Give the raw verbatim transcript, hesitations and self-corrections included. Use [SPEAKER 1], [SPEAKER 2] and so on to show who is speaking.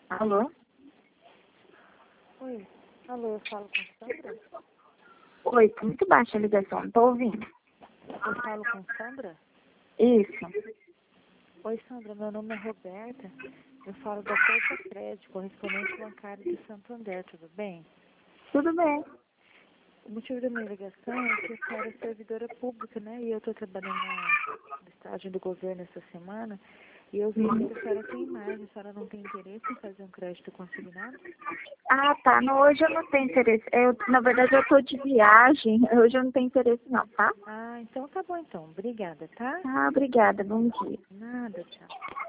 [SPEAKER 1] Alô?
[SPEAKER 2] Oi, alô, eu falo com Sandra?
[SPEAKER 1] Oi, tá muito baixa a ligação, não tô ouvindo.
[SPEAKER 2] Eu falo com Sandra?
[SPEAKER 1] Isso.
[SPEAKER 2] Oi, Sandra, meu nome é Roberta. Eu falo da Força Crédito, correspondente bancário de Santander, tudo bem?
[SPEAKER 1] Tudo bem.
[SPEAKER 2] O motivo da minha ligação é que a senhora é servidora pública, né? E eu estou trabalhando na- no estágio do governo essa semana. E eu vi aqui que a senhora tem imagem, a senhora não tem interesse em fazer um crédito consignado?
[SPEAKER 1] Ah, tá. Não, hoje eu não tenho interesse. Eu, na verdade, eu tô de viagem. Hoje eu não tenho interesse não, tá?
[SPEAKER 2] Ah, então tá bom então. Obrigada, tá?
[SPEAKER 1] Ah, obrigada. Bom dia.
[SPEAKER 2] Nada, tchau.